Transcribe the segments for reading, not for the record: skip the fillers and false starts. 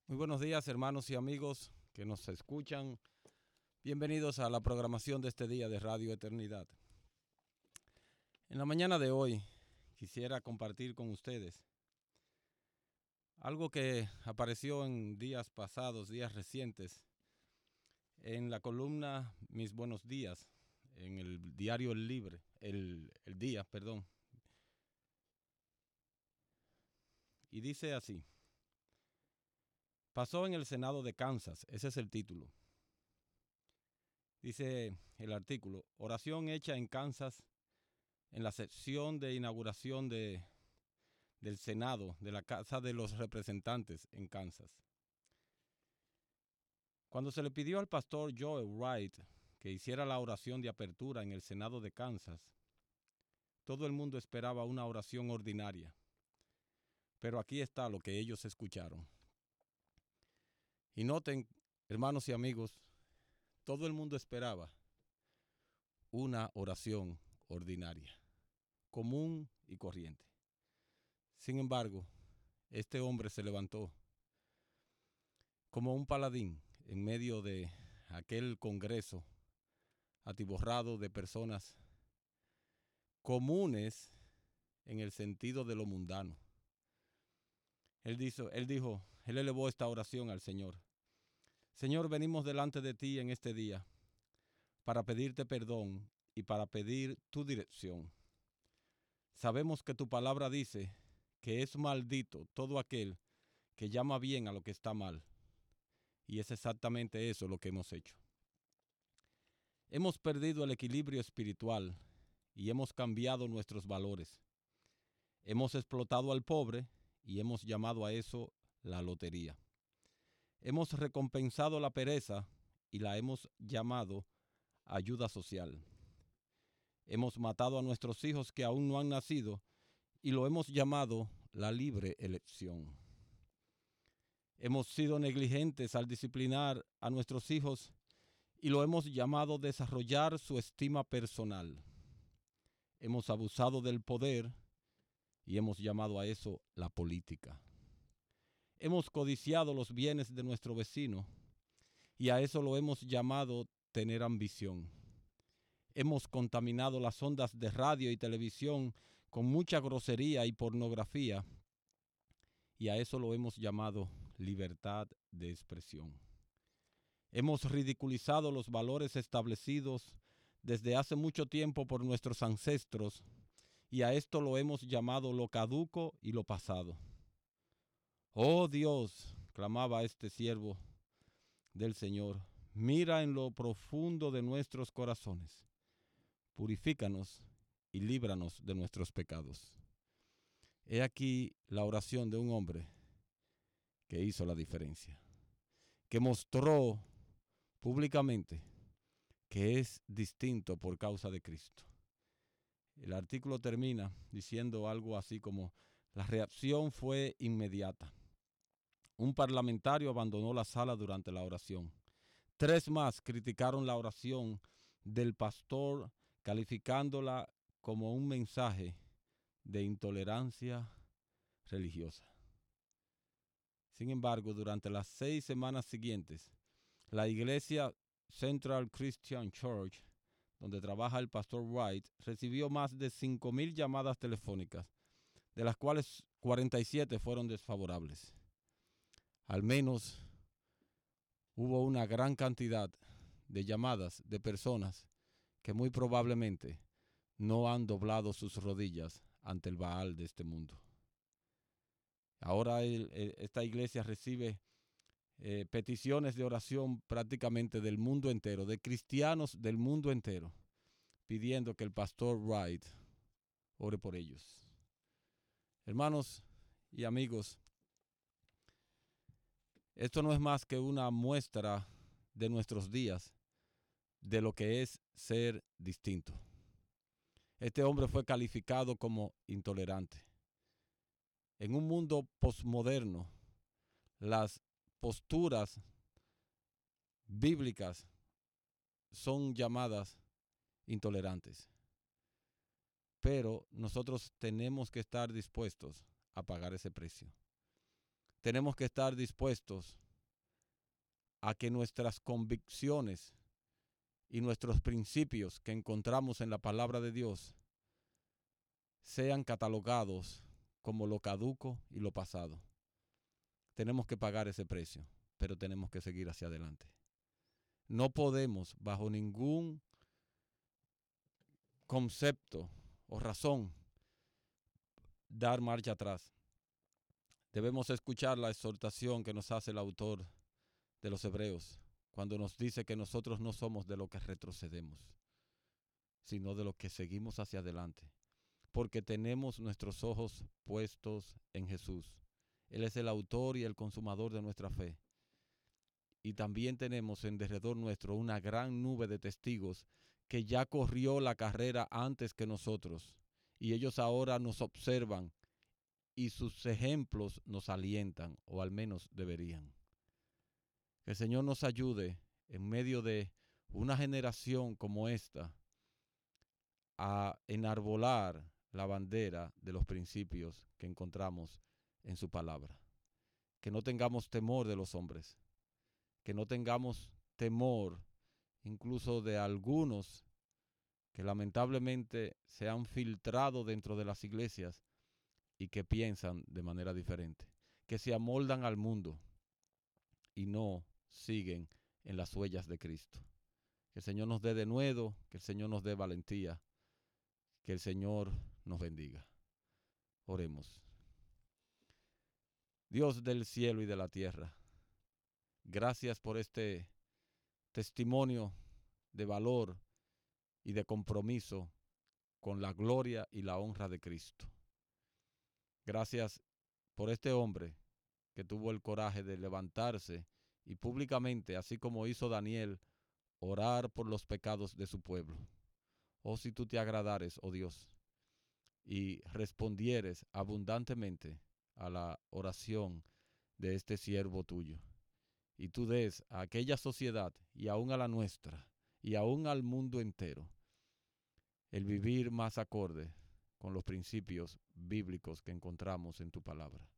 Muy buenos días, hermanos y amigos que nos escuchan. Bienvenidos a la programación de este día de Radio Eternidad. En la mañana de hoy quisiera compartir con ustedes algo que apareció en días pasados, días recientes, en la columna Mis Buenos Días, en el diario El Día, perdón. Y dice así: pasó en el Senado de Kansas, ese es el título. Dice el artículo: oración hecha en Kansas en la sesión de inauguración del Senado, de la Casa de los Representantes en Kansas. Cuando se le pidió al pastor Joel Wright que hiciera la oración de apertura en el Senado de Kansas, todo el mundo esperaba una oración ordinaria. Pero aquí está lo que ellos escucharon. Y noten, hermanos y amigos, todo el mundo esperaba una oración ordinaria, común y corriente. Sin embargo, este hombre se levantó como un paladín en medio de aquel congreso atiborrado de personas comunes en el sentido de lo mundano. Él elevó esta oración al Señor. Señor, venimos delante de ti en este día para pedirte perdón y para pedir tu dirección. Sabemos que tu palabra dice que es maldito todo aquel que llama bien a lo que está mal. Y es exactamente eso lo que hemos hecho. Hemos perdido el equilibrio espiritual y hemos cambiado nuestros valores. Hemos explotado al pobre y hemos llamado a eso la lotería. Hemos recompensado la pereza y la hemos llamado ayuda social. Hemos matado a nuestros hijos que aún no han nacido y lo hemos llamado la libre elección. Hemos sido negligentes al disciplinar a nuestros hijos y lo hemos llamado desarrollar su estima personal. Hemos abusado del poder y hemos llamado a eso la política. Hemos codiciado los bienes de nuestro vecino y a eso lo hemos llamado tener ambición. Hemos contaminado las ondas de radio y televisión con mucha grosería y pornografía y a eso lo hemos llamado libertad de expresión. Hemos ridiculizado los valores establecidos desde hace mucho tiempo por nuestros ancestros y a esto lo hemos llamado lo caduco y lo pasado. Oh Dios, clamaba este siervo del Señor, mira en lo profundo de nuestros corazones, purifícanos y líbranos de nuestros pecados. He aquí la oración de un hombre que hizo la diferencia, que mostró públicamente que es distinto por causa de Cristo. El artículo termina diciendo algo así como: la reacción fue inmediata. Un parlamentario abandonó la sala durante la oración. 3 más criticaron la oración del pastor, calificándola como un mensaje de intolerancia religiosa. Sin embargo, durante las 6 semanas siguientes, la iglesia Central Christian Church, donde trabaja el pastor Wright, recibió más de 5,000 llamadas telefónicas, de las cuales 47 fueron desfavorables. Al menos hubo una gran cantidad de llamadas de personas que muy probablemente no han doblado sus rodillas ante el Baal de este mundo. Ahora esta iglesia recibe peticiones de oración prácticamente del mundo entero, de cristianos del mundo entero, pidiendo que el pastor Wright ore por ellos. Hermanos y amigos, esto no es más que una muestra de nuestros días de lo que es ser distinto. Este hombre fue calificado como intolerante. En un mundo posmoderno, las posturas bíblicas son llamadas intolerantes. Pero nosotros tenemos que estar dispuestos a pagar ese precio. tenemos que estar dispuestos a que nuestras convicciones y nuestros principios que encontramos en la palabra de Dios sean catalogados como lo caduco y lo pasado. Tenemos que pagar ese precio, pero tenemos que seguir hacia adelante. No podemos, bajo ningún concepto o razón, dar marcha atrás. Debemos escuchar la exhortación que nos hace el autor de los Hebreos cuando nos dice que nosotros no somos de lo que retrocedemos, sino de lo que seguimos hacia adelante, porque tenemos nuestros ojos puestos en Jesús. Él es el autor y el consumador de nuestra fe. Y también tenemos en derredor nuestro una gran nube de testigos que ya corrió la carrera antes que nosotros, y ellos ahora nos observan y sus ejemplos nos alientan, o al menos deberían. Que el Señor nos ayude en medio de una generación como esta a enarbolar la bandera de los principios que encontramos en su palabra. Que no tengamos temor de los hombres, que no tengamos temor incluso de algunos que lamentablemente se han filtrado dentro de las iglesias y que piensan de manera diferente, que se amoldan al mundo y no siguen en las huellas de Cristo. Que el Señor nos dé denuedo, que el Señor nos dé valentía, que el Señor nos bendiga. Oremos. Dios del cielo y de la tierra, gracias por este testimonio de valor y de compromiso con la gloria y la honra de Cristo. Gracias por este hombre que tuvo el coraje de levantarse y públicamente, así como hizo Daniel, orar por los pecados de su pueblo. Oh, si tú te agradares, oh Dios, y respondieres abundantemente a la oración de este siervo tuyo, y tú des a aquella sociedad y aún a la nuestra y aún al mundo entero el vivir más acorde con los principios bíblicos que encontramos en tu palabra.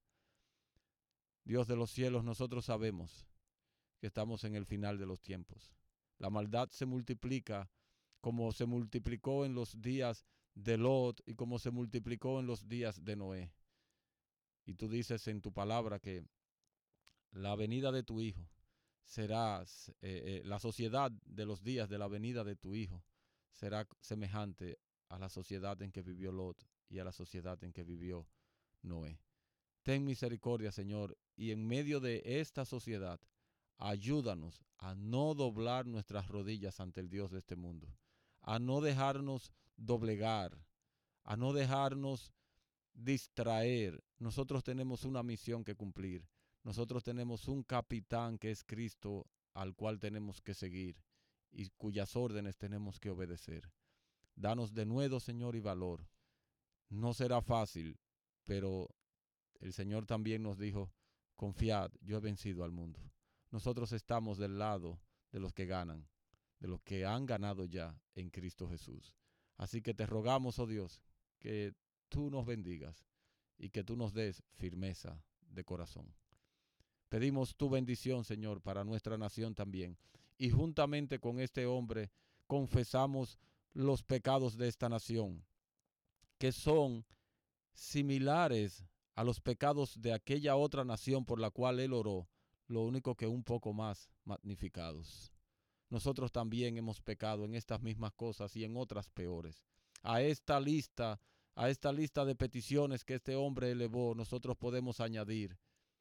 Dios de los cielos, nosotros sabemos que estamos en el final de los tiempos. La maldad se multiplica como se multiplicó en los días de Lot y como se multiplicó en los días de Noé. Y tú dices en tu palabra que la venida de tu Hijo será, la sociedad de los días de la venida de tu Hijo será semejante a la sociedad en que vivió Lot y a la sociedad en que vivió Noé. Ten misericordia, Señor, y en medio de esta sociedad, ayúdanos a no doblar nuestras rodillas ante el Dios de este mundo, a no dejarnos doblegar, a no dejarnos distraer. Nosotros tenemos una misión que cumplir. Nosotros tenemos un capitán que es Cristo, al cual tenemos que seguir y cuyas órdenes tenemos que obedecer. Danos denuedo, Señor, y valor. No será fácil, pero el Señor también nos dijo, confiad, yo he vencido al mundo. Nosotros estamos del lado de los que ganan, de los que han ganado ya en Cristo Jesús. Así que te rogamos, oh Dios, que tú nos bendigas y que tú nos des firmeza de corazón. Pedimos tu bendición, Señor, para nuestra nación también. Y juntamente con este hombre confesamos los pecados de esta nación, que son similares a los pecados de aquella otra nación por la cual él oró, lo único que un poco más magnificados. Nosotros también hemos pecado en estas mismas cosas y en otras peores. A esta lista de peticiones que este hombre elevó, nosotros podemos añadir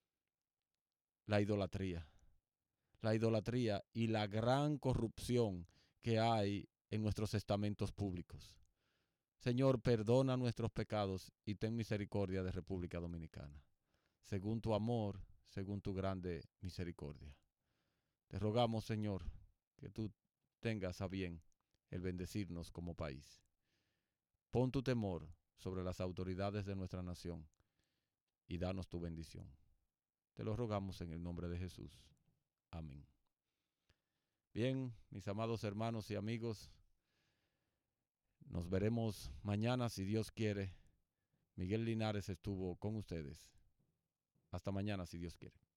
la idolatría y la gran corrupción que hay en nuestros estamentos públicos. Señor, perdona nuestros pecados y ten misericordia de República Dominicana, según tu amor, según tu grande misericordia. Te rogamos, Señor, que tú tengas a bien el bendecirnos como país. Pon tu temor sobre las autoridades de nuestra nación y danos tu bendición. Te lo rogamos en el nombre de Jesús. Amén. Bien, mis amados hermanos y amigos, nos veremos mañana si Dios quiere. Miguel Linares estuvo con ustedes. Hasta mañana, si Dios quiere.